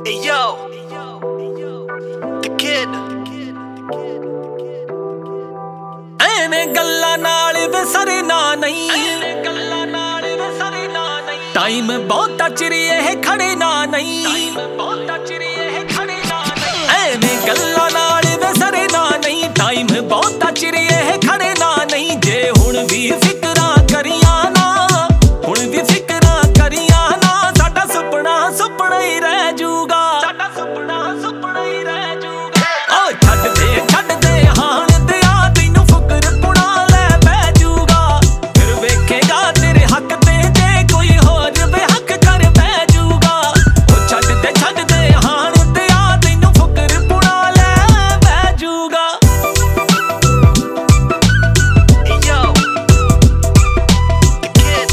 Hey yo, the kid. ਐਵੇਂ ਗੱਲਾਂ ਨਾਲ ਵਿਸਰੇ ਨਾ ਨਹੀਂ, ਟਾਈਮ ਬਹੁਤਾ ਚਿਰੀਏ ਖੜੇ ਨਾ ਨਹੀਂ, ਐਵੇਂ ਗੱਲਾਂ ਨਾਲ ਵਿਸਰੇ ਨਾ ਨਹੀਂ, ਟਾਈਮ ਬਹੁਤਾ ਚਿਰੀਏ ਖੜੇ ਨਾ ਨਹੀਂ। ਜੇ ਹੁਣ ਵੀ ਫਿਕਰਾਂ ਕਰੀਆਂ ਨਾ, ਹੁਣ ਵੀ ਫਿਕਰਾਂ ਕਰੀਆਂ ਨਾ, ਸਾਡਾ ਸੁਪਨਾ ਸੁਪਨਾ ਹੀ ਰਹਿ ਜੂਗਾ, ਸਾਡਾ ਸੁਪਨਾ ਸੁਪਨਾ ਹੀ ਰਹਿ ਜੂਗਾ। ਓ ਛੱਡ ਦੇ ਹਾਣ ਦਿਆ, ਤੈਨੂੰ ਫੁਕਰ ਪੁਣਾ ਲੈ ਬਹਿ ਜੂਗਾ। ਫਿਰ ਵੇਖੇਗਾ ਤੇਰੇ ਹੱਕ ਤੇ, ਜੇ ਕੋਈ ਹੋਰ ਬੇਹੱਕ ਕਰ ਬਹਿ ਜੂਗਾ। ਓ ਛੱਡ ਦੇ ਹਾਣ ਦਿਆ, ਤੈਨੂੰ ਫੁਕਰ ਪੁਣਾ ਲੈ ਬਹਿ ਜੂਗਾ। Hey yo, the kid.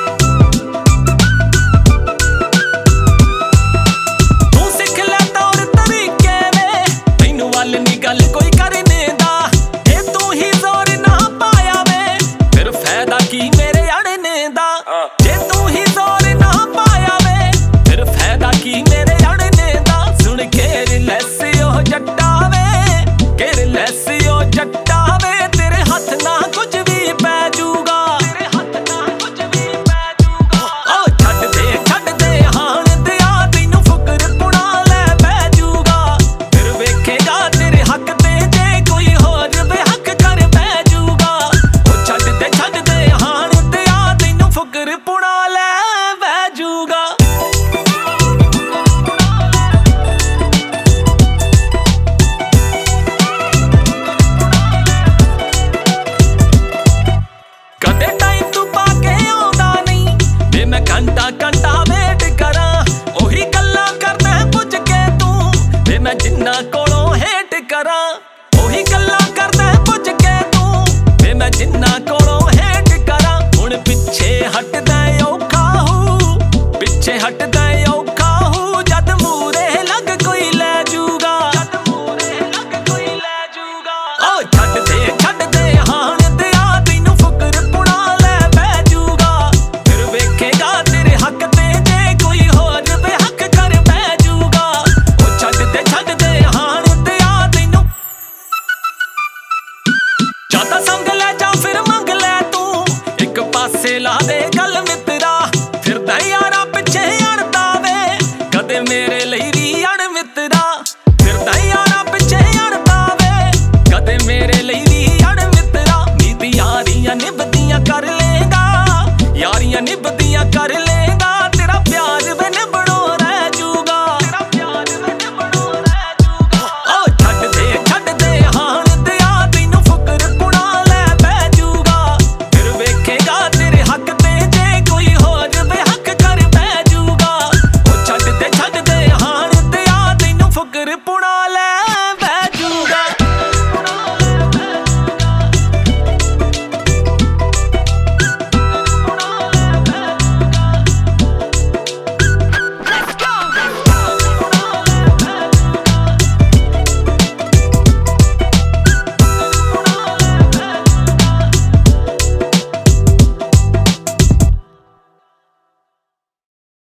ਤੂੰ ਸਿੱਖ ਲੈ ਤੌਰ ਤਰੀਕੇ ਵੇ, ਤੈਨੂੰ ਵੱਲ ਨੀ ਗੱਲ ਕੋਈ ਕਰਨੇ ਦਾ। ਜੇ ਤੂੰ ਹੀ ਜ਼ੋਰ ਨਾ ਪਾਇਆ ਵੇ, ਫਿਰ ਫਾਇਦਾ ਕੀ ਮੇਰੇ ਅੜਨੇ ਦਾ। ਜੇ ਤੂੰ ਹੀ ਜ਼ੋਰ ਨਾ ਪਾਇਆ ਵੇ, ਫਿਰ ਫਾਇਦਾ ਕੀ ਮੇਰੇ ਅੜਨੇ ਦਾ। ਸੁਣ ਕੇ ਰਿਲੈਸ ਉਹ ਜੱਟਾ ਵੇ, ਕੇ ਰਿਲੈਸ ਉਹ ਜੱਟਾ ਵੇ, ਤੇਰੇ ਹੱਥ ਨਾ ਕੁਝ ਵੀ ਪੈ ਜੂਗਾ, ਤੇਰੇ ਹੱਥ ਨਾ ਕੁਝ ਵੀ ਪੈ ਜੂਗਾ। ਓ ਛੱਡ ਦੇ ਹਾਣ ਦਿਆ, ਤੈਨੂੰ ਫੁਕਰ ਪੁਣਾ ਲੈ ਬਹਿ ਜੂਗਾ। ਫਿਰ ਵੇਖੇਗਾ ਤੇਰੇ ਹੱਕ ਤੇ, ਜੇ ਕੋਈ ਹੋਰ ਬੇਹੱਕ ਕਰ ਬਹਿ ਜੂਗਾ। ਓ ਛੱਡ ਦੇ ਹਾਣ ਦਿਆ, ਤੈਨੂੰ ਫੁਕਰ ਪੁਣਾ ਲੈ ਬਹਿ ਜੂਗਾ। ਕਦੇ ਟਾਈਮ ਤੂੰ ਪਾ ਕੇ ਆਉਂਦਾ ਨਹੀਂ, ਵੇ ਮੈਂ ਘੰਟਾ ਵੇਟ ਕਰਾਂ। ਉਹੀ ਗੱਲਾਂ ਕਰਦਾ ਪੁੱਛ ਕੇ ਤੂੰ, ਵੇ ਮੈਂ ਜਿੰਨਾ ਕੋਲੋਂ ਹੇਟ ਕਰਾਂ। ਉਹੀ ਗੱਲਾਂ ਕਰਦਾ ਪੁੱਛ ਕੇ ਤੂੰ, ਵੇ ਮੈਂ ਜਿੰਨਾ ਕੋਲੋਂ ਹੇਟ ਕਰਾਂ। ਹੁਣ ਪਿੱਛੇ ਹਟਦਾ ਔਖਾ ਹੂੰ, ਪਿੱਛੇ ਹਟਦਾ ਔਖਾ ਹੂੰ, ਜਦ ਮੂਰੇ ਲੱਗ ਕੋਈ ਲੈ ਜੂਗਾ, ਜਦ ਮੂਰੇ ਲੱਗ ਕੋਈ ਲੈ ਜੂਗਾ। ਓ ਛੱਡ ਦੇ ਹਾਣ ਦਿਆ, ਤੈਨੂੰ ਫੁਕਰ ਪੁਣਾ ਲੈ ਬਹਿ ਜੂਗਾ। ਫਿਰ ਵੇਖੇਗਾ ਤੇਰੇ ਹੱਕ ਤੇ, ਜੇ ਕੋਈ ਹੋਰ ਬੇਹੱਕ ਕਰ ਬਹਿ ਜੂਗਾ। ਓ ਛੱਡ ਦੇ ਹਾਣ ਦਿਆ, ਤੈਨੂੰ ਜਾਂ ਤਾਂ ਸੰਗ ਲੈ ਜਾਂ ਫਿਰ ਮੰਗ ਲੈ ਤੂੰ, ਇੱਕ ਪਾਸੇ ਲਾ ਦੇ ਗੱਲ ਮਿੱਤਰਾ। ਫਿਰਦਾ ਯਾਰਾਂ ਪਿੱਛੇ ਅੜਦਾ ਵੇ, ਕਦੇ ਮੇਰੇ ਲਈ ਵੀ ਅੜ ਮਿੱਤਰਾ। ਫਿਰਦਾ ਯਾਰਾਂ ਪਿੱਛੇ ਅੜਦਾ ਵੇ, ਕਦੇ ਮੇਰੇ ਲਈ ਵੀ ਅੜ ਮਿੱਤਰਾ। ਨੀਤ ਯਾਰੀਆਂ ਨਿਭਦੀਆਂ ਕਰ ਲੇਗਾ, ਯਾਰੀਆਂ ਨਿਭਦੀਆਂ ਕਰ ਲੇਗਾ, ਤੇਰਾ ਪਿਆਰ ਵੇ